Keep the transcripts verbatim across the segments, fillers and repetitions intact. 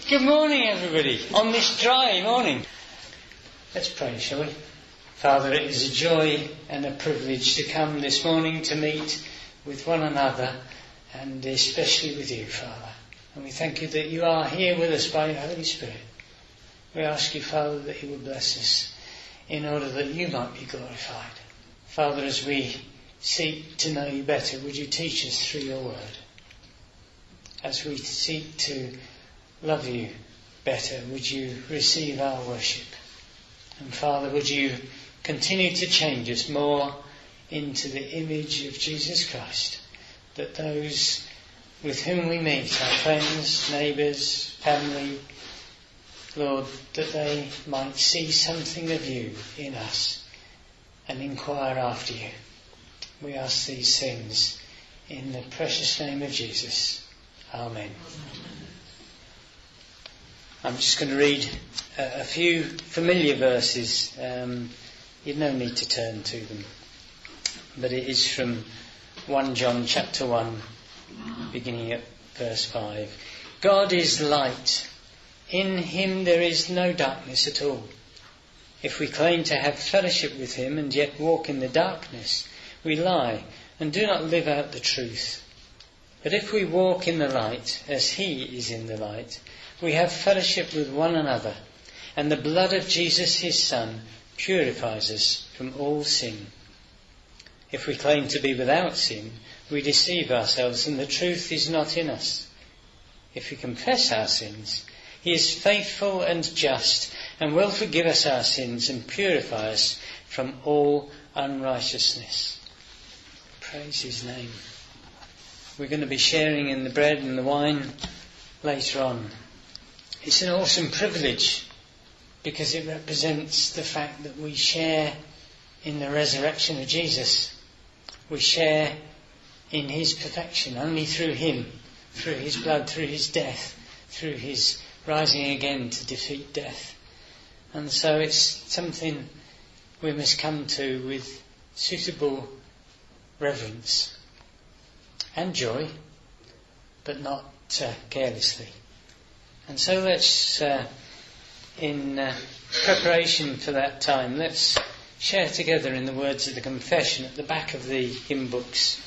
Good morning, everybody, on this dry morning. Let's pray, shall we? Father, it is a joy and a privilege to come this morning to meet with one another, and especially with you, Father. And we thank you that you are here with us by your Holy Spirit. We ask you, Father, that you will bless us in order that you might be glorified. Father, as we seek to know you better, would you teach us through your word? As we seek to love you better, would you receive our worship? And Father, would you continue to change us more into the image of Jesus Christ, that those with whom we meet, our friends, neighbours, family, Lord, that they might see something of you in us and inquire after you. We ask these things in the precious name of Jesus. Amen. I'm just going to read a, a few familiar verses. Um, you've no need to turn to them. But it is from First John chapter one, beginning at verse five. God is light. In him there is no darkness at all. If we claim to have fellowship with him and yet walk in the darkness, we lie and do not live out the truth. But if we walk in the light, as he is in the light, we have fellowship with one another, and the blood of Jesus his Son purifies us from all sin. If we claim to be without sin, we deceive ourselves and the truth is not in us. If we confess our sins, he is faithful and just and will forgive us our sins and purify us from all unrighteousness. Praise his name. We're going to be sharing in the bread and the wine later on. It's an awesome privilege because it represents the fact that we share in the resurrection of Jesus. We share in his perfection only through him, through his blood, through his death, through his rising again to defeat death. And so it's something we must come to with suitable reverence and joy, but not uh, carelessly. And so let's, uh, in uh, preparation for that time, let's share together in the words of the confession at the back of the hymn books,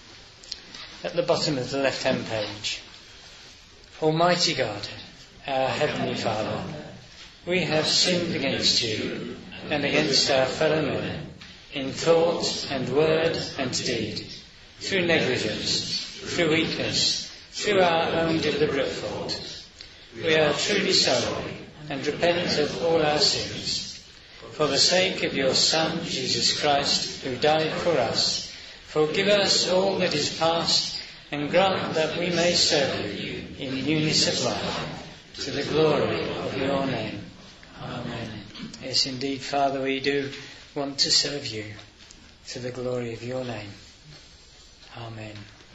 at the bottom of the left-hand page. Almighty God, our Heavenly Father, we have sinned against you and against our fellow men, in thought and word and deed, through negligence, through weakness, through our own deliberate fault. We are truly sorry and repent of all our sins. For the sake of your Son, Jesus Christ, who died for us, forgive us all that is past and grant that we may serve you in newness of life, to the glory of your name. Amen. Yes, indeed, Father, we do want to serve you to the glory of your name. Amen.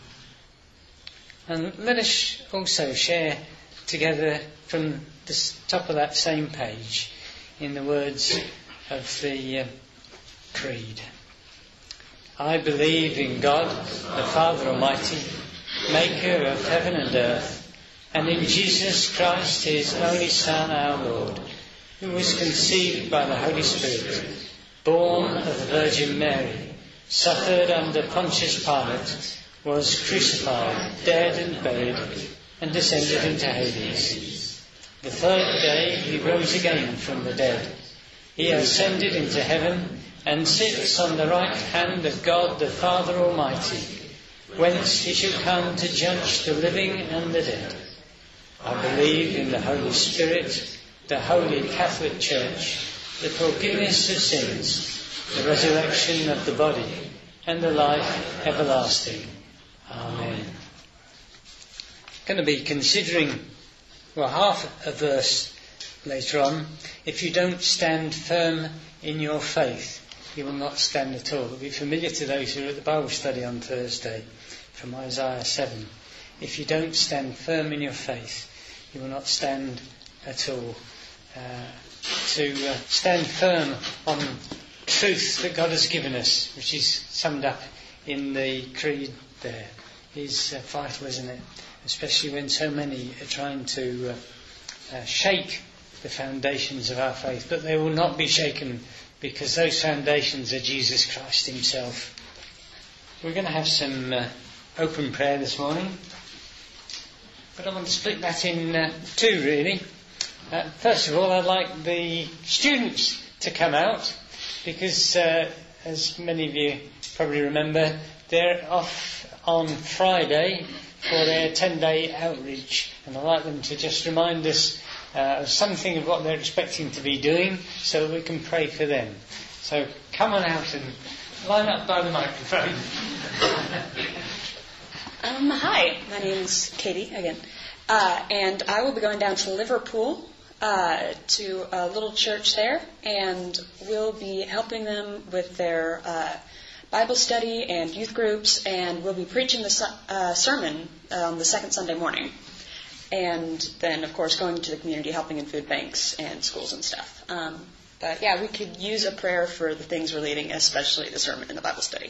And let us also share together from the top of that same page in the words of the uh, Creed. I believe in God, the Father Almighty, maker of heaven and earth, and in Jesus Christ, his only Son, our Lord, who was conceived by the Holy Spirit, born of the Virgin Mary, suffered under Pontius Pilate, was crucified, dead and buried, and descended into Hades. The third day he rose again from the dead. He ascended into heaven and sits on the right hand of God the Father Almighty, whence he shall come to judge the living and the dead. I believe in the Holy Spirit, the Holy Catholic Church, the forgiveness of sins, the resurrection of the body, and the life everlasting. Amen. Going to be considering, well, half a verse later on. If you don't stand firm in your faith, you will not stand at all. It'll be familiar to those who are at the Bible study on Thursday from Isaiah seven. If you don't stand firm in your faith, you will not stand at all. Uh, to uh, stand firm on truth that God has given us, which is summed up in the creed there, is uh, vital, isn't it? Especially when so many are trying to uh, uh, shake the foundations of our faith, but they will not be shaken because those foundations are Jesus Christ himself. We're going to have some uh, open prayer this morning, but I want to split that in uh, two really. Uh, first of all, I'd like the students to come out because uh, as many of you probably remember, they're off on Friday for their ten-day outreach, and I'd like them to just remind us uh, of something of what they're expecting to be doing so that we can pray for them. So come on out and line up by the microphone. um, hi, my name's Katie again, uh, and I will be going down to Liverpool uh, to a little church there, and we'll be helping them with their uh, Bible study and youth groups, and we'll be preaching the su- uh, sermon on um, the second Sunday morning. And then, of course, going to the community, helping in food banks and schools and stuff. Um, but yeah, we could use a prayer for the things we're leading, especially the sermon and the Bible study.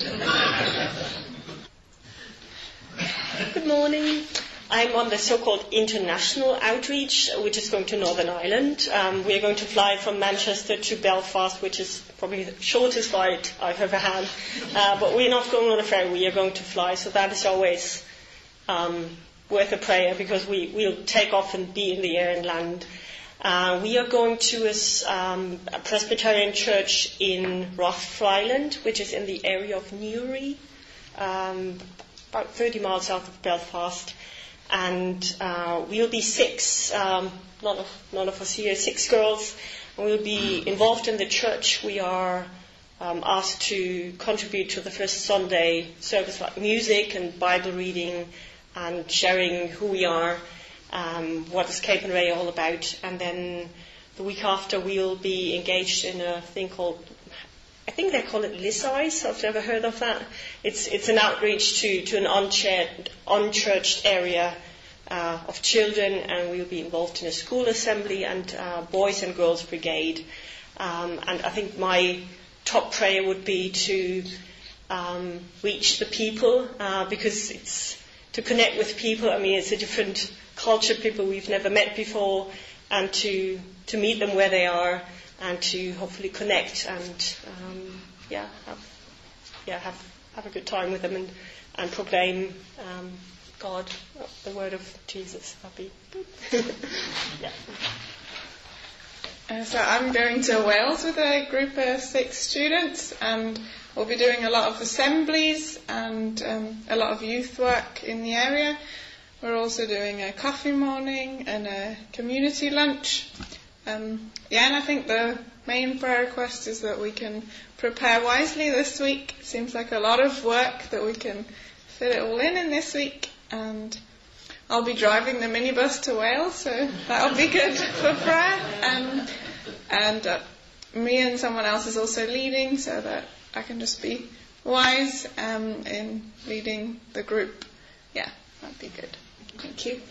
Good morning. I'm on the so-called international outreach, which is going to Northern Ireland. Um, we are going to fly from Manchester to Belfast, which is probably the shortest flight I've ever had. Uh, but we're not going on a ferry, we are going to fly, so that is always um, worth a prayer because we, we'll take off and be in the air and land. Uh, we are going to a, um, a Presbyterian church in Rothfriland, which is in the area of Newry, um, about thirty miles south of Belfast. And uh, we'll be six, um, none, of, none of us here, six girls, and we'll be involved in the church. We are um, asked to contribute to the first Sunday service, like music and Bible reading and sharing who we are, um, what is Cape and Ray all about. And then the week after we'll be engaged in a thing called, I think they call it Lysize. I've never heard of that. It's it's an outreach to, to an unchurched, unchurched area uh, of children, and we'll be involved in a school assembly and uh, boys and girls brigade. Um, and I think my top prayer would be to um, reach the people uh, because it's to connect with people. I mean, it's a different culture, people we've never met before, and to to meet them where they are. And to hopefully connect and um, yeah, have yeah have have a good time with them and and proclaim um, God, the word of Jesus. That'd be good. yeah. Uh, so I'm going to Wales with a group of six students, and we'll be doing a lot of assemblies and um, a lot of youth work in the area. We're also doing a coffee morning and a community lunch. Um, yeah, and I think the main prayer request is that we can prepare wisely this week. Seems like a lot of work that we can fit it all in in this week. And I'll be driving the minibus to Wales, so that'll be good for prayer. Um, and uh, me and someone else is also leading, so that I can just be wise um, in leading the group. Yeah, that'd be good. Thank you.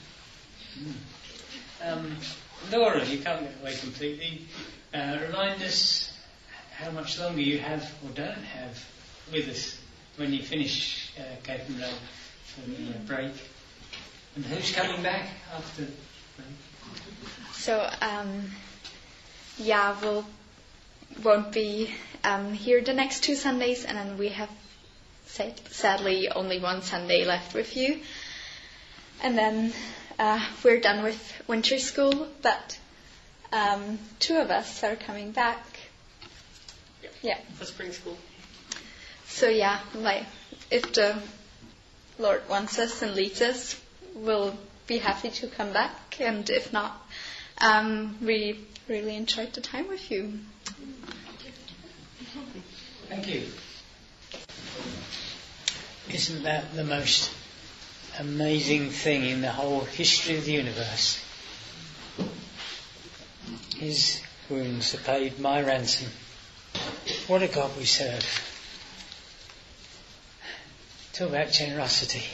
Um, Laura, you can't get away completely. Uh, remind us how much longer you have or don't have with us when you finish uh, Cape and Ray for the uh, break. And who's coming back after the break? So, um, yeah, we'll, won't be um, here the next two Sundays, and then we have sad, sadly only one Sunday left with you. And then Uh, we're done with winter school, but um, two of us are coming back. Yeah. yeah. For spring school. So yeah, like if the Lord wants us and leads us, we'll be happy to come back. And if not, um, we really enjoyed the time with you. Thank you. Isn't that the most amazing thing in the whole history of the universe? His wounds have paid my ransom. What a God we serve. Talk about generosity.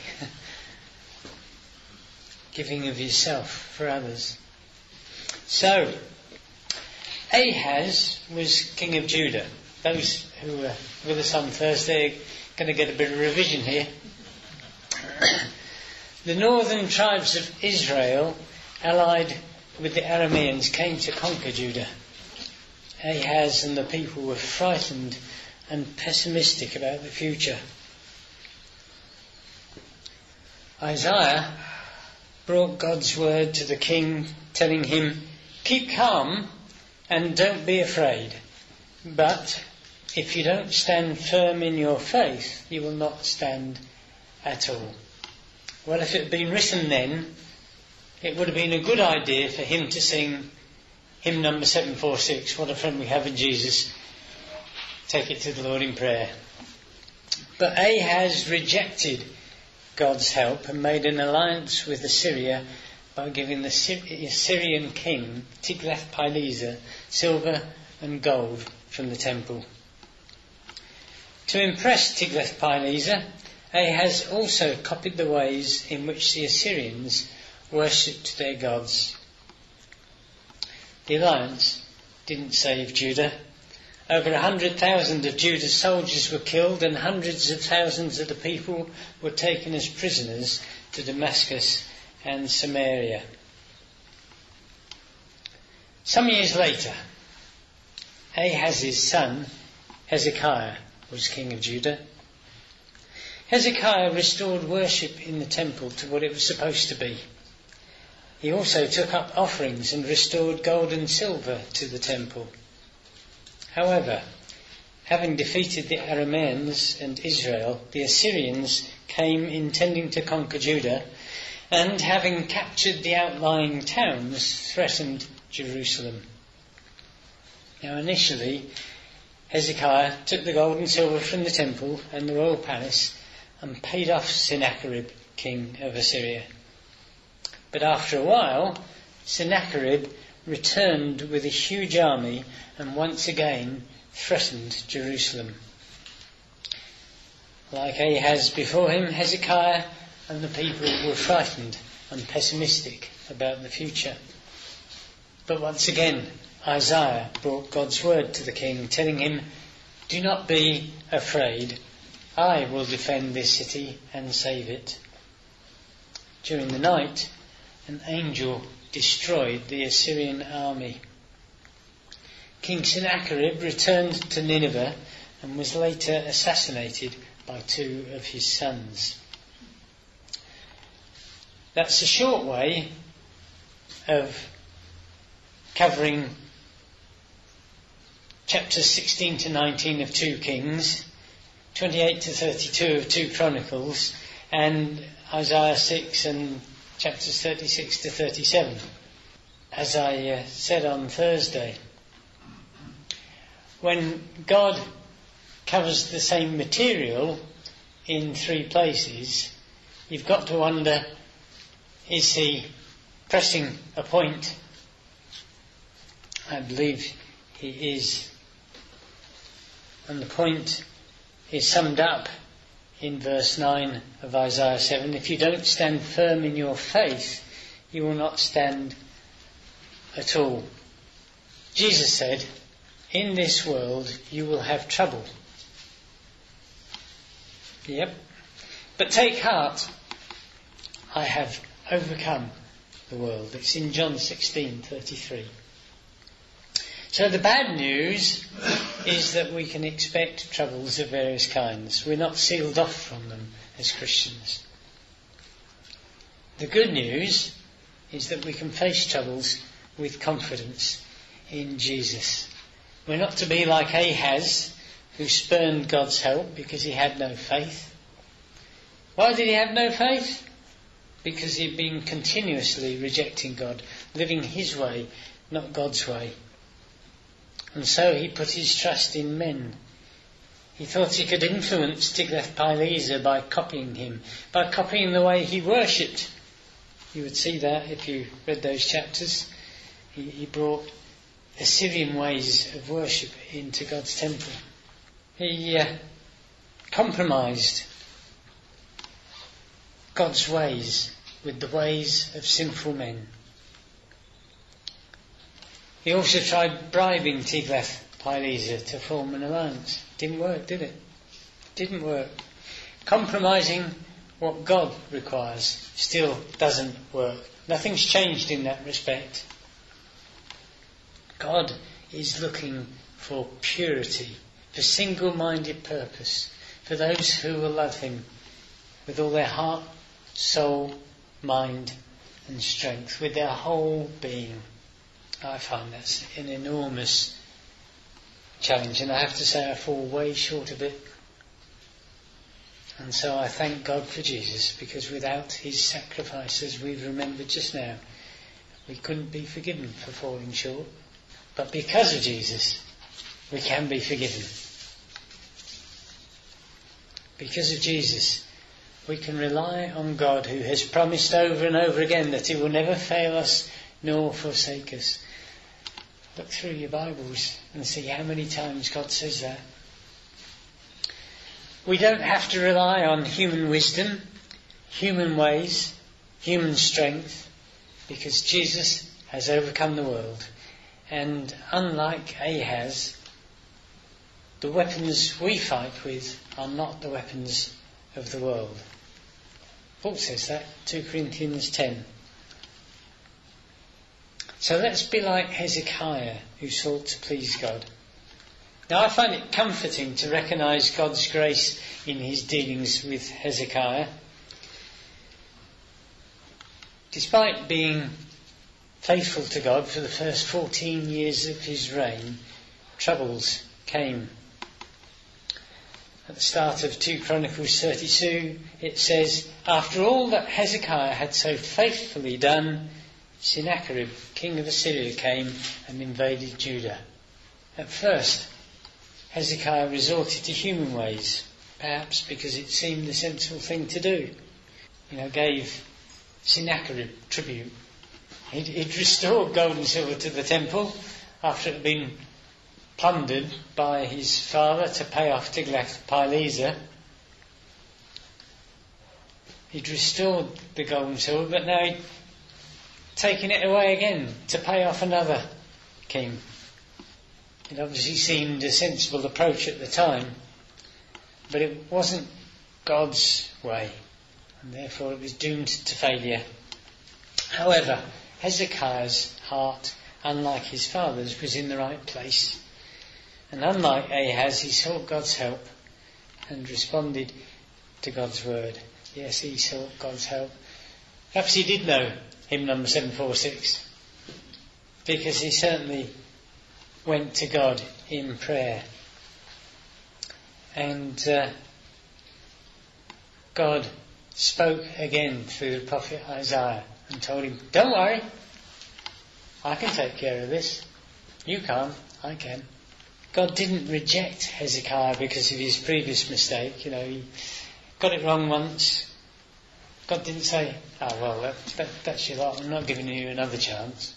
Giving of yourself for others. So, Ahaz was king of Judah. Those who were with us on Thursday are going to get a bit of revision here. The northern tribes of Israel allied with the Arameans, came to conquer Judah. Ahaz and the people were frightened and pessimistic about the future. Isaiah brought God's word to the king, telling him, "Keep calm and don't be afraid. But if you don't stand firm in your faith, you will not stand at all." Well, if it had been written then, it would have been a good idea for him to sing hymn number seven forty-six, "What a Friend We Have in Jesus. Take it to the Lord in prayer." But Ahaz rejected God's help and made an alliance with Assyria by giving the Assyrian king Tiglath-Pileser silver and gold from the temple. To impress Tiglath-Pileser, Ahaz also copied the ways in which the Assyrians worshipped their gods. The alliance didn't save Judah. Over a hundred thousand of Judah's soldiers were killed, and hundreds of thousands of the people were taken as prisoners to Damascus and Samaria. Some years later, Ahaz's son Hezekiah was king of Judah. Hezekiah restored worship in the temple to what it was supposed to be. He also took up offerings and restored gold and silver to the temple. However, having defeated the Arameans and Israel, the Assyrians came intending to conquer Judah, and having captured the outlying towns, threatened Jerusalem. Now initially, Hezekiah took the gold and silver from the temple and the royal palace and paid off Sennacherib, king of Assyria. But after a while, Sennacherib returned with a huge army and once again threatened Jerusalem. Like Ahaz before him, Hezekiah and the people were frightened and pessimistic about the future. But once again, Isaiah brought God's word to the king, telling him, "Do not be afraid. I will defend this city and save it." During the night, an angel destroyed the Assyrian army. King Sennacherib returned to Nineveh and was later assassinated by two of his sons. That's a short way of covering chapters sixteen to nineteen of two Kings, twenty-eight to thirty-two of two Chronicles, and Isaiah six and chapters thirty-six to thirty-seven. As I uh, said on Thursday, when God covers the same material in three places, you've got to wonder, is he pressing a point? I believe he is. And the point is summed up in verse nine of Isaiah seven. "If you don't stand firm in your faith, you will not stand at all." Jesus said, "In this world you will have trouble." Yep. "But take heart, I have overcome the world." It's in John sixteen thirty-three. So the bad news is that we can expect troubles of various kinds. We're not sealed off from them as Christians. The good news is that we can face troubles with confidence in Jesus. We're not to be like Ahaz, who spurned God's help because he had no faith. Why did he have no faith? Because he'd been continuously rejecting God, living his way, not God's way. And so he put his trust in men. He thought he could influence Tiglath-Pileser by copying him, by copying the way he worshipped. You would see that if you read those chapters. He, he brought Assyrian ways of worship into God's temple. He uh, compromised God's ways with the ways of sinful men. He also tried bribing Tiglath-Pileser to form an alliance. Didn't work, did it? Didn't work. Compromising what God requires still doesn't work. Nothing's changed in that respect. God is looking for purity, for single-minded purpose, for those who will love him with all their heart, soul, mind and strength, with their whole being. I find that's an enormous challenge, and I have to say I fall way short of it. And so I thank God for Jesus, because without his sacrifice, as we've remembered just now, we couldn't be forgiven for falling short. But because of Jesus, we can be forgiven. Because of Jesus, we can rely on God, who has promised over and over again that he will never fail us nor forsake us. Look through your Bibles and see how many times God says that. We don't have to rely on human wisdom, human ways, human strength, because Jesus has overcome the world. And unlike Ahaz, the weapons we fight with are not the weapons of the world. Paul says that, two Corinthians ten. So let's be like Hezekiah, who sought to please God. Now I find it comforting to recognise God's grace in his dealings with Hezekiah. Despite being faithful to God for the first fourteen years of his reign, troubles came. At the start of two Chronicles thirty-two, it says, after all that Hezekiah had so faithfully done, Sennacherib, king of Assyria, came and invaded Judah. At first, Hezekiah resorted to human ways, perhaps because it seemed the sensible thing to do. You know, gave Sennacherib tribute. He'd, he'd restored gold and silver to the temple after it had been plundered by his father to pay off Tiglath-Pileser. He'd restored the gold and silver, but now he'd taken it away again to pay off another king. It obviously seemed a sensible approach at the time, but it wasn't God's way, and therefore it was doomed to failure. However, Hezekiah's heart, unlike his father's, was in the right place. And unlike Ahaz, he sought God's help and responded to God's word. Yes, he sought God's help. Perhaps he did know hymn number seven forty-six, because he certainly went to God in prayer. And uh, God spoke again through the prophet Isaiah and told him, don't worry, I can take care of this. You can't, I can. God didn't reject Hezekiah because of his previous mistake. You know, he got it wrong once. God didn't say, oh well, that, that, that's your lot, I'm not giving you another chance.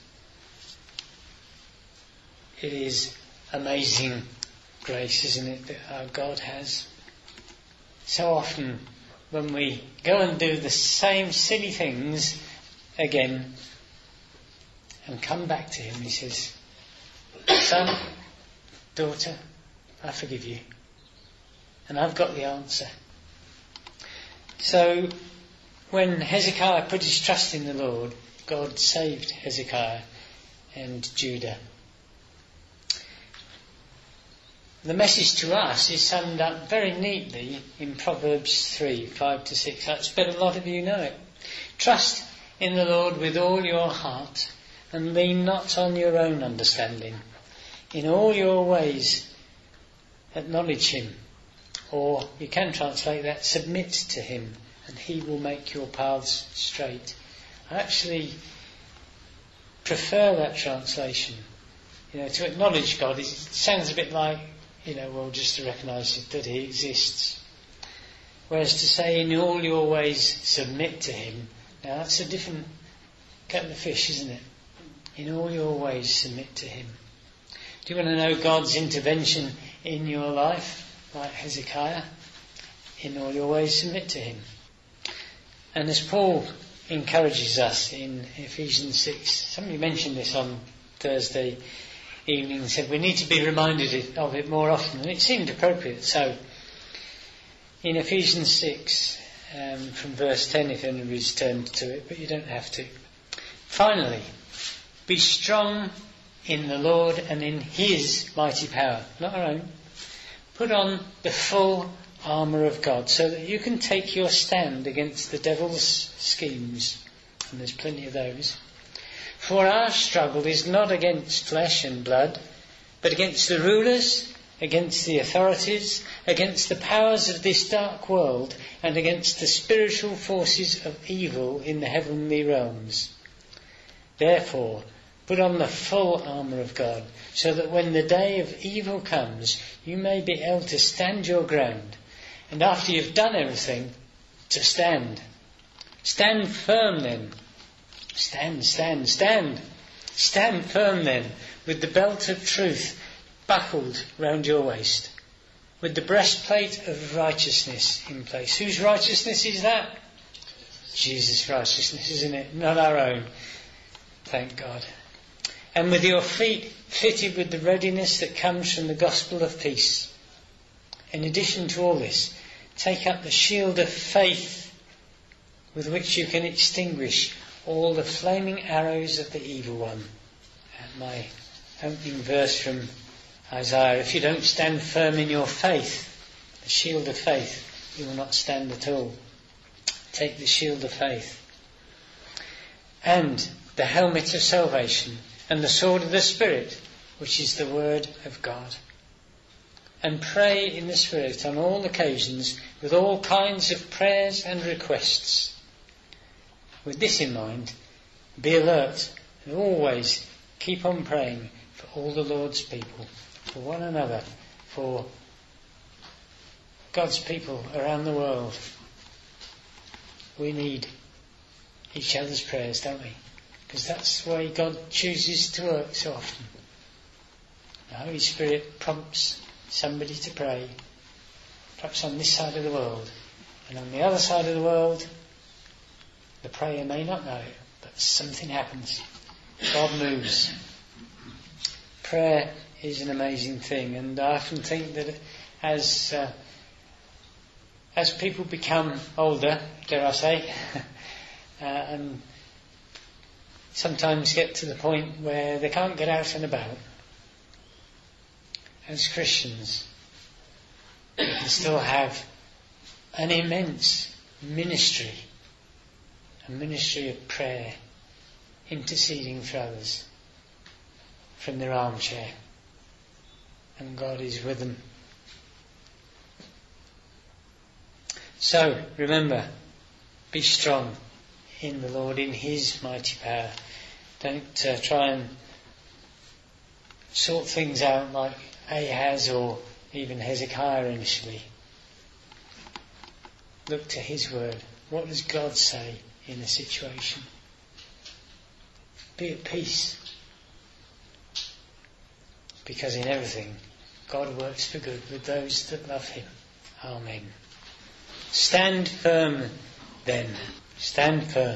It is amazing grace, isn't it, that our God has. So often when we go and do the same silly things again and come back to him, he says, son, daughter, I forgive you. And I've got the answer. So when Hezekiah put his trust in the Lord, God saved Hezekiah and Judah. The message to us is summed up very neatly in Proverbs three, five to six. I expect a lot of you know it. Trust in the Lord with all your heart and lean not on your own understanding. In all your ways acknowledge him. Or you can translate that, submit to him, and he will make your paths straight. I actually prefer that translation. You know, to acknowledge God, it sounds a bit like, you know, well, just to recognise that he exists. Whereas to say, in all your ways, submit to him, now that's a different kettle of fish, isn't it? In all your ways, submit to him. Do you want to know God's intervention in your life, like Hezekiah? In all your ways, submit to him. And as Paul encourages us in Ephesians six, somebody mentioned this on Thursday evening and said we need to be reminded of it more often, and it seemed appropriate. So in Ephesians six um, from verse ten if anybody's turned to it, but you don't have to. Finally, be strong in the Lord and in His mighty power, not our own. Put on the full armour of God so that you can take your stand against the devil's schemes, and there's plenty of those. For our struggle is not against flesh and blood, but against the rulers, against the authorities, against the powers of this dark world, and against the spiritual forces of evil in the heavenly realms. Therefore, put on the full armour of God, so that when the day of evil comes, you may be able to stand your ground, and after you've done everything, to stand. Stand firm then. Stand, stand, stand. Stand firm then, with the belt of truth buckled round your waist, with the breastplate of righteousness in place. Whose righteousness is that? Jesus' righteousness, isn't it? Not our own. Thank God. And with your feet fitted with the readiness that comes from the gospel of peace. In addition to all this, take up the shield of faith with which you can extinguish all the flaming arrows of the evil one. And my opening verse from Isaiah, if you don't stand firm in your faith, the shield of faith, you will not stand at all. Take the shield of faith. And the helmet of salvation, and the sword of the Spirit, which is the word of God. And pray in the Spirit on all occasions with all kinds of prayers and requests. With this in mind, be alert and always keep on praying for all the Lord's people, for one another, for God's people around the world. We need each other's prayers, don't we? Because that's the way God chooses to work so often. The Holy Spirit prompts somebody to pray, perhaps on this side of the world, and on the other side of the world, the prayer may not know it, but something happens. God moves. Prayer is an amazing thing, and I often think that as uh, as people become older, dare I say, uh, and sometimes get to the point where they can't get out and about, as Christians, we can still have an immense ministry, a ministry of prayer, interceding for others from their armchair, and God is with them. So, remember, be strong in the Lord, in His mighty power. Don't uh, try and sort things out like Ahaz or even Hezekiah initially. Look to His word. What does God say in a situation? Be at peace. Because in everything, God works for good with those that love Him. Amen. Stand firm then. Stand firm.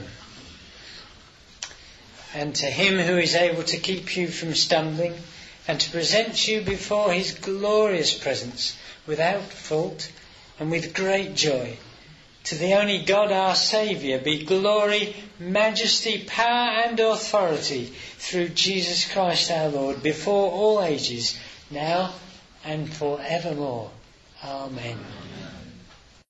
And to Him who is able to keep you from stumbling and to present you before His glorious presence without fault and with great joy, to the only God our Saviour be glory, majesty, power and authority through Jesus Christ our Lord, before all ages, now and forevermore. Amen.